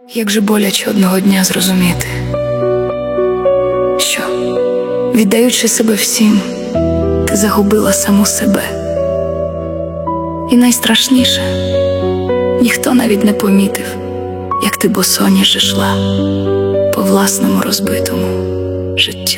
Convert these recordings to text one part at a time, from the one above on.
Як же боляче одного дня зрозуміти, що, віддаючи себе всім, ти загубила саму себе. І найстрашніше, ніхто навіть не помітив, як ти босоніж йшла по власному розбитому життю.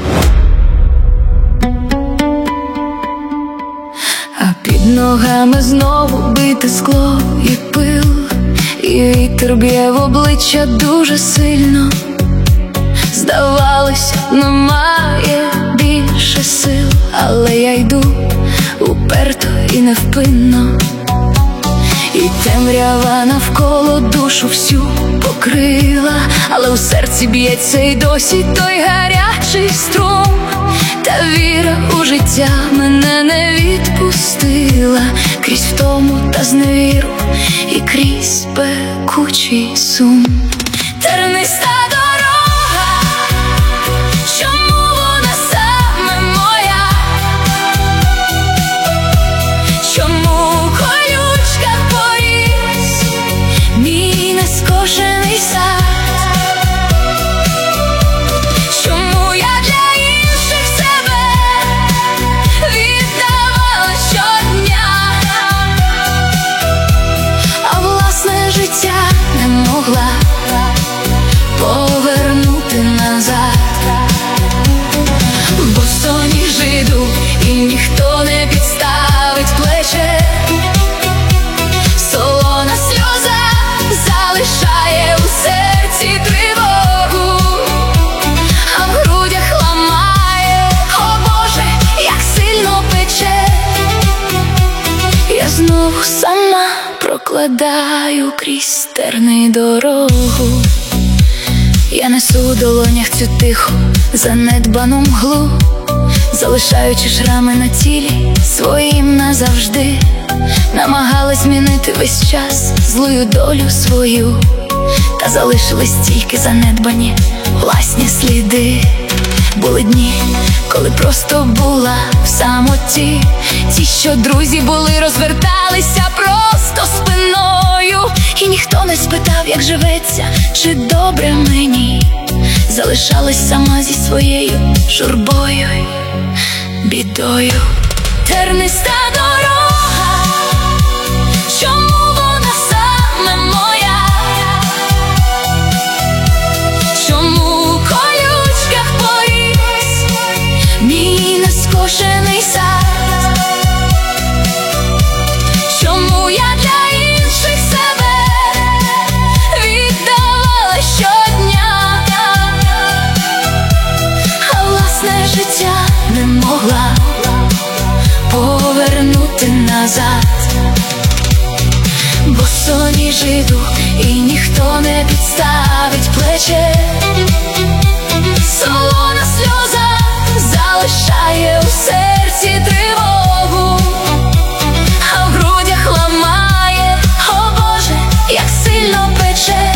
А під ногами знову бите скло і пил, і вітер б'є в обличчя дуже сильно. Здавалося, немає більше сил, але я йду уперто і невпинно. І темрява навколо душу всю покрила, але у серці б'ється й досі той гарячий струм. Та віра у життя мене не відпустила крізь втому та зневіру і крізь пекучий сум. Терниста дорога, чому вона саме моя? Чому колючка поріс мій нескошений сад? Чому я для інших себе віддавала щодня, а власне життя не могла повернути назад? Босоніж іду, і ніхто не підставить плече. Солона сльоза залишає у серці тривогу, а в грудях ламає, о Боже, як сильно пече. Я знову сама прокладаю крізь терни дорогу. Я несу у долонях цю тиху, занедбану мглу, залишаючи шрами на тілі своїм назавжди. Намагалась змінити весь час злую долю свою, та залишились тільки занедбані власні сліди. Були дні, коли просто була в самоті. Ті, що друзі були, розверталися просто спиною, і ніхто не спитав, як живеться, чи добре мені. Залишалась сама зі своєю журбою й бідою. Терниста дорога, чому вона саме моя? Чому в колючках поріс мій нескошений сад? Чому я для інших себе віддавала щодня, а власне життя не могла повернути назад? Босоніж іду, і ніхто не підставить плече. Солона сльоза залишає у серці тривогу, а в грудях ламає, о Боже, як сильно пече.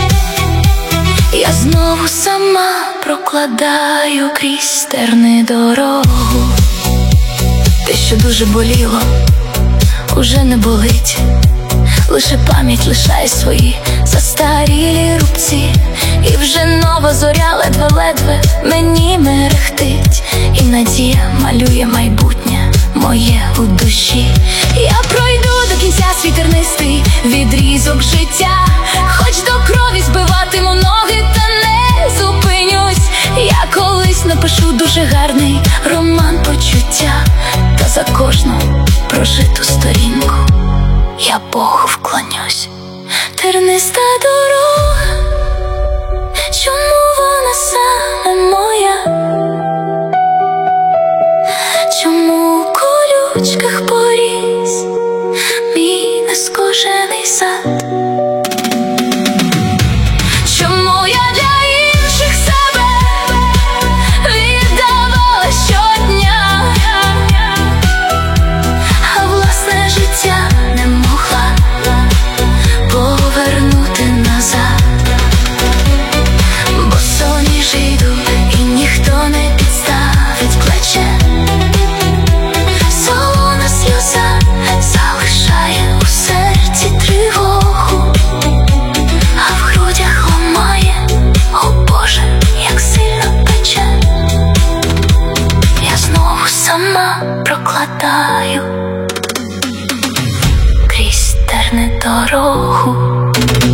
Я знову сама прокладаю крізь терни дорогу. Те, що дуже боліло, уже не болить. Лише пам'ять лишає свої застарілі рубці, і вже нова зоря ледве-ледве мені мерехтить, і надія малює майбутнє моє у душі. Я пройду до кінця свій тернистий відрізок життя, хоч до крові збиватиму ноги, та не зупинюсь. Я колись напишу дуже гарний роман почуття, та за кожну прожиту сторінку я Богу вклонюсь. Терниста дорога, чому вона саме моя? Чому у колючках поріс мій нескошений сад? Чому я для інших себе віддавала щодня, а власне життя не могла повернути назад? Босоніж іду, і прокладаю крізь терни дорогу.